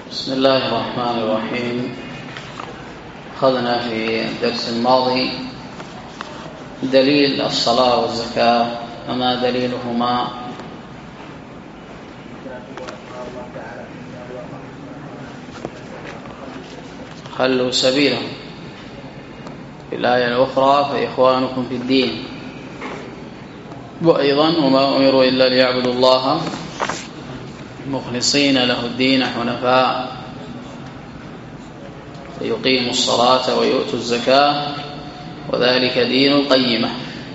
بسم الله الرحمن الرحيم. أخذنا في الدرس الماضي دليل الصلاة والزكاة وما دليلهما. خلوا سبيلهم. في الآية الأخرى فإخوانكم في الدين، وأيضا وما أمروا إلا ليعبدوا الله مخلصين له الدين حنفاء فيقيموا الصلاة ويؤتوا الزكاة وذلك دين القيمة.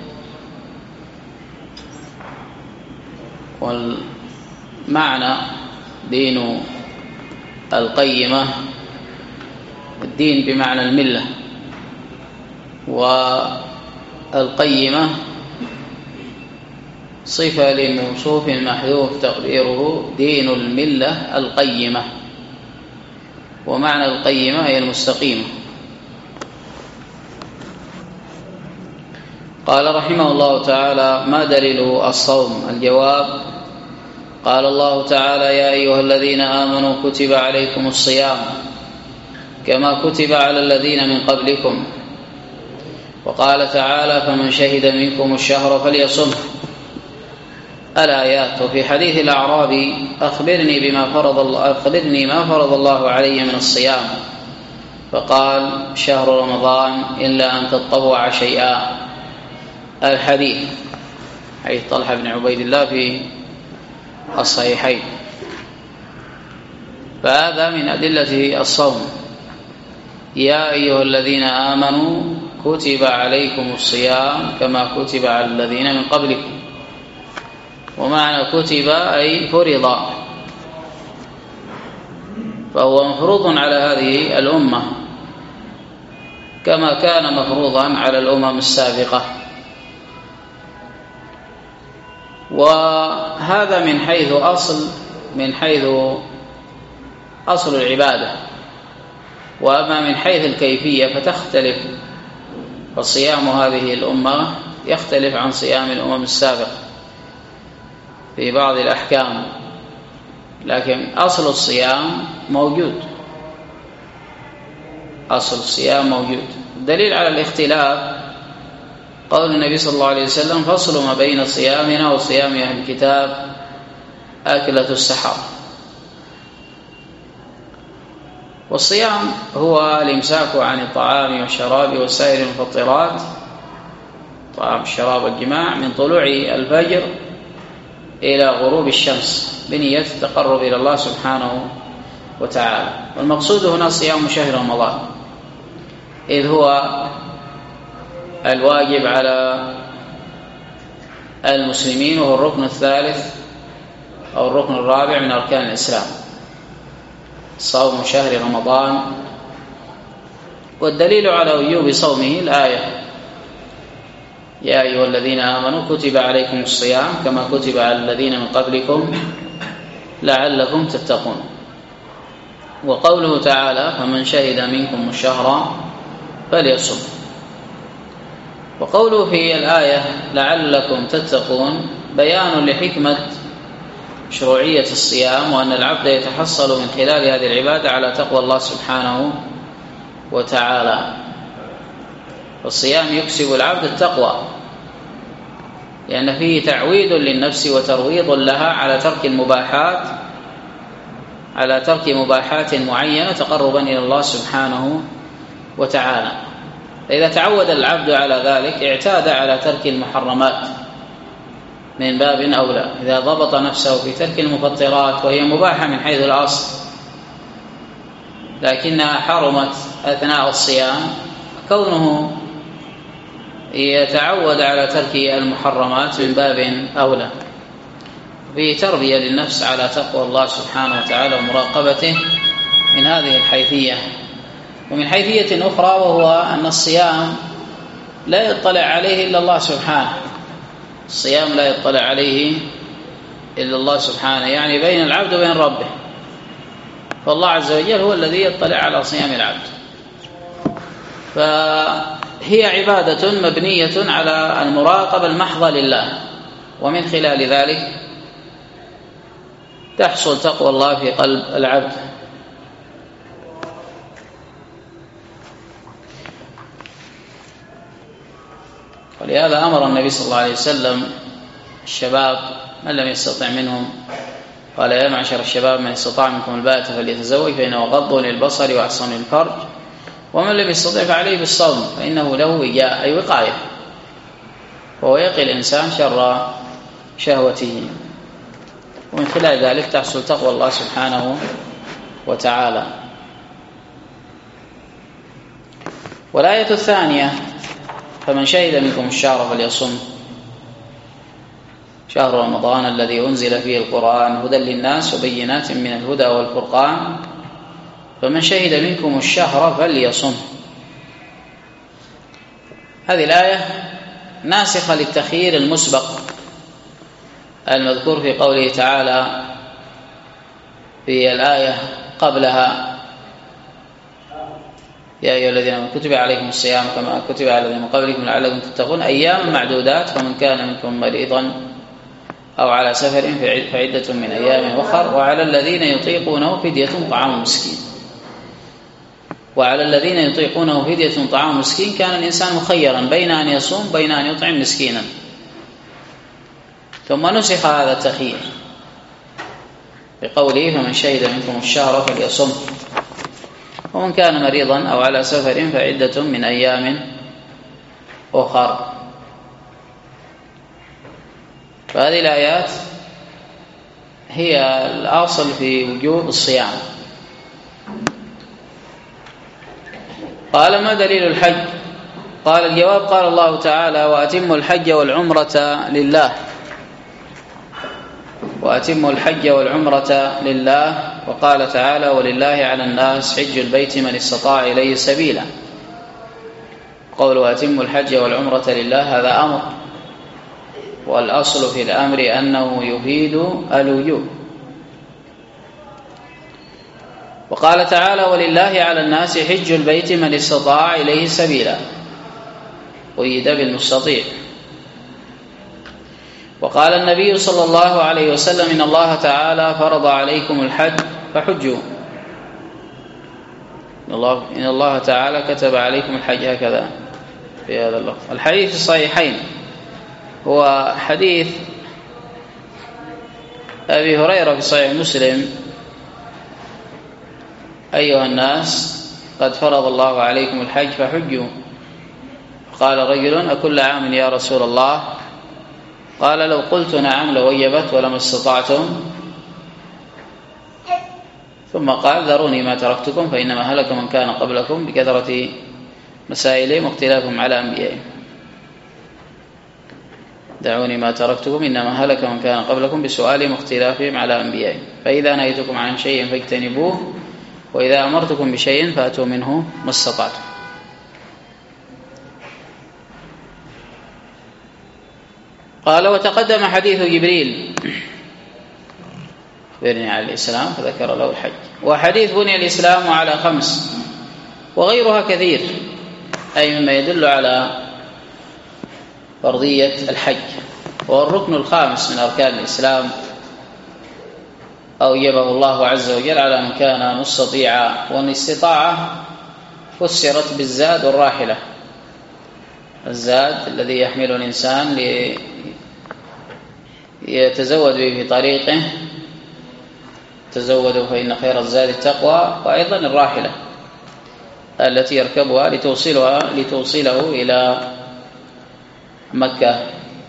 والمعنى دين القيمة الدين بمعنى الملة، والقيمة صفة لموصوف محذوف تقديره دين الملة القيمة، ومعنى القيمة هي المستقيمة. قال رحمه الله تعالى: ما دليل الصوم؟ الجواب: قال الله تعالى: يا أيها الذين آمنوا كتب عليكم الصيام كما كتب على الذين من قبلكم. وقال تعالى: فمن شهد منكم الشهر فليصمه. الآيات. وفي حديث الأعرابي: أخبرني ما فرض الله علي من الصيام، فقال: شهر رمضان إلا أن تطوع شيئا. الحديث حديث طلحة بن عبيد الله في الصحيحين. فهذا من أدلة الصوم. يا أيها الذين آمنوا كتب عليكم الصيام كما كتب على الذين من قبلكم. ومعنى كتب أي فرض، فهو مفروض على هذه الأمة كما كان مفروضا على الأمم السابقة. وهذا من حيث أصل العبادة. وأما من حيث الكيفية فتختلف، فصيام هذه الأمة يختلف عن صيام الأمم السابقة في بعض الأحكام، لكن أصل الصيام موجود. الدليل على الاختلاف قول النبي صلى الله عليه وسلم: فصل ما بين صيامنا وصيام أهل الكتاب أكلة السحر. والصيام هو الإمساك عن الطعام والشراب وسائر المفطرات، طعام الشراب والجماع، من طلوع الفجر إلى غروب الشمس بنية التقرب إلى الله سبحانه وتعالى. والمقصود هنا صيام شهر رمضان، إذ هو الواجب على المسلمين، وهو الركن الثالث أو الركن الرابع من أركان الإسلام، صوم شهر رمضان. والدليل على وجوب صومه الآية: يا أيها الذين آمنوا كتب عليكم الصيام كما كتب على الذين من قبلكم لعلكم تتقون. وقوله تعالى: فمن شهد منكم الشهر فليصم. وقوله في الآية لعلكم تتقون بيان لحكمة مشروعية الصيام، وأن العبد يتحصل من خلال هذه العبادة على تقوى الله سبحانه وتعالى. والصيام يكسب العبد التقوى، لأن فيه تعويد للنفس وترويض لها على ترك مباحات معينة تقربا إلى الله سبحانه وتعالى. فإذا تعود العبد على ذلك اعتاد على ترك المحرمات من باب أولى. إذا ضبط نفسه في ترك المفطرات وهي مباحة من حيث الأصل لكنها حرمت أثناء الصيام، كونه يتعود على ترك المحرمات من باب أولى. فيه تربية للنفس على تقوى الله سبحانه وتعالى ومراقبته من هذه الحيثية. ومن حيثية أخرى، وهو أن الصيام لا يطلع عليه إلا الله سبحانه. الصيام لا يطلع عليه إلا الله سبحانه، يعني بين العبد وبين ربه. فالله عز وجل هو الذي يطلع على صيام العبد. فهي عبادة مبنية على المراقبة المحضة لله، ومن خلال ذلك تحصل تقوى الله في قلب العبد. ولهذا أمر النبي صلى الله عليه وسلم الشباب من لم يستطع منهم، قال يا معشر الشباب من استطاع منكم الباءة فليتزوج فإنه غض للبصر وأحصن للفرج، ومن لم يستطع فعليه بالصوم فإنه له وجاء أي وقاية، وهو يقي الإنسان شر شهوته، ومن خلال ذلك تحصل تقوى الله سبحانه وتعالى. والآية الثانية فمن شهد منكم الشهر فليصم، شهر رمضان الذي أنزل فيه القرآن هدى للناس وبينات من الهدى والفرقان، فمن شهد منكم الشهر فليصم. هذه الآية ناسخة للتخيير المسبق المذكور في قوله تعالى في الآية قبلها يا أيها الذين آمنوا كتب عليكم الصيام كما كتب على الذين من قبلكم لعلكم تتقون أياما معدودات، فمن كان منكم مريضا أو على سفر فعدة من أيام أخر، وعلى الذين يطيقونه فدية طعام مسكين. وعلى الذين يطيقونه فدية طعام مسكين كان الإنسان مخيرا بين أن يصوم بين أن يطعم مسكينا، ثم نسخ هذا التخيير بقوله فمن شهد منكم الشهر فليصم، ومن كان مريضا أو على سفر فعدة من أيام أخر. فهذه الآيات هي الأصل في وجوب الصيام. قال ما دليل الحج؟ قال الجواب قال الله تعالى وأتموا الحج والعمرة لله، وأتموا الحج والعمرة لله. وقال تعالى ولله على الناس حج البيت من استطاع إليه سبيلا. قول وأتموا الحج والعمرة لله هذا أمر، والأصل في الأمر أنه يفيد الوجوب. وقال تعالى ولله على الناس حج البيت من استطاع إليه سبيلا، قيد بالمستطيع. وقال النبي صلى الله عليه وسلم إن الله تعالى فرض عليكم الحج فحجوا. إن الله تعالى كتب عليكم الحج، هكذا في هذا اللفظ. الحديث في الصحيحين هو حديث أبي هريرة في صحيح مسلم أيها الناس قد فرض الله عليكم الحج فحجوا. قال رجل أكل عام يا رسول الله؟ قال لو قلت نعم لوجبت ولما استطعتم. ثم قال ذروني ما تركتكم فإنما هلك من كان قبلكم بكثرة مسائلهم واختلافهم على أنبيائهم. دعوني ما تركتكم إنما هلك من كان قبلكم بسؤالهم واختلافهم على أنبيائهم، فإذا نهيتكم عن شيء فاجتنبوه وإذا أمرتكم بشيء فأتوا منه ما استطعتم. قال وتقدم حديث جبريل أخبرني عن الإسلام فذكر له الحج، وحديث بني الإسلام على 5، وغيرها كثير، أي مما يدل على فرضية الحج، وهو الركن الخامس من أركان الإسلام، أوجبه الله عز وجل على من كان مستطيعا. والاستطاعة فسرت بالزاد والراحلة، الزاد الذي يحمل الإنسان ليتزود به في طريقه، تزودوا فإن خير الزاد التقوى، وأيضا الراحلة التي يركبها لتوصله إلى مكة.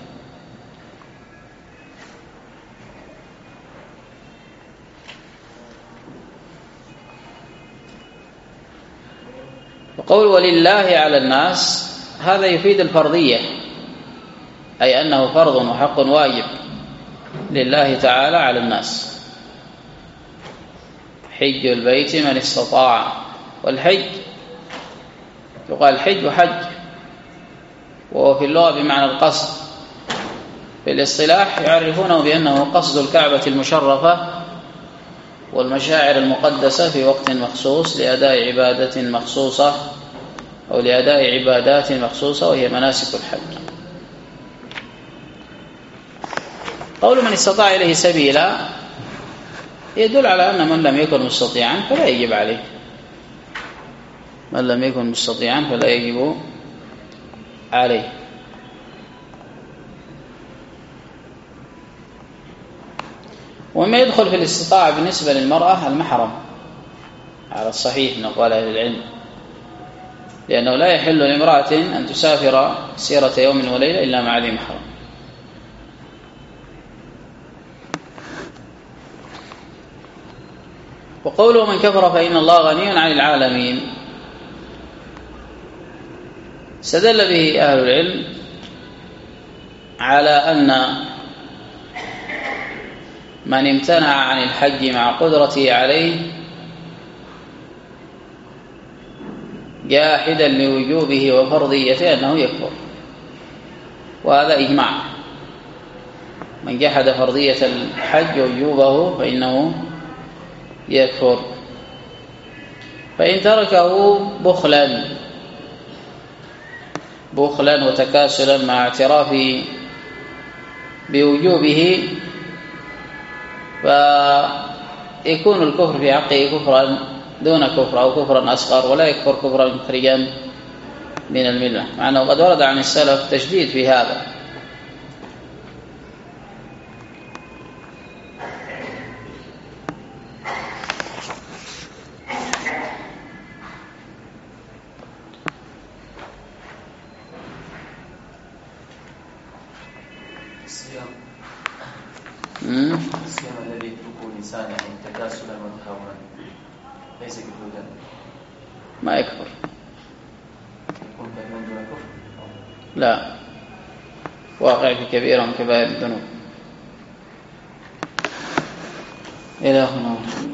وقول ولله على الناس هذا يفيد الفرضية، أي أنه فرض وحق واجب لله تعالى على الناس. حج البيت من استطاع، والحج يقال حج وحج، وهو في اللغة بمعنى القصد. في الاصطلاح يعرفونه بأنه قصد الكعبة المشرفة والمشاعر المقدسة في وقت مخصوص لأداء عبادة مخصوصة أو لأداء عبادات مخصوصة، وهي مناسك الحج. قول من استطاع إليه سبيلا يدل على أن من لم يكن مستطيعا فلا يجب عليه، من لم يكن مستطيعا فلا يجب عليه. وما يدخل في الاستطاعة بالنسبة للمرأة المحرم على الصحيح من أقوال أهل العلم، لأنه لا يحل لامرأة أن تسافر سيرة يوم وليلة إلا مع ذي محرم. وقوله من كفر فإن الله غني عن العالمين استدل به أهل العلم على أن من امتنع عن الحج مع قدرته عليه جاحدا لوجوبه وفرضيته أنه يكفر، وهذا إجماع. من جحد فرضية الحج ووجوبه فإنه يكفر. فإن تركه بخلا وتكاسلا مع اعترافه بوجوبه فيكون الكفر في حقه كفرا دون كفر أو كفرا أصغر، ولا يكفر كفرا مخرجا من الملة، مع أنه قد ورد عن السلف تشديد في هذا. الصيام الذي يتركه الإنسان يعني تكاسلا وتهاونا ليس كفرا؟ ما يكفر. يكون كفرا دون كفر؟ لا، واقع في كبيرة من كبائر الذنوب. إلهنا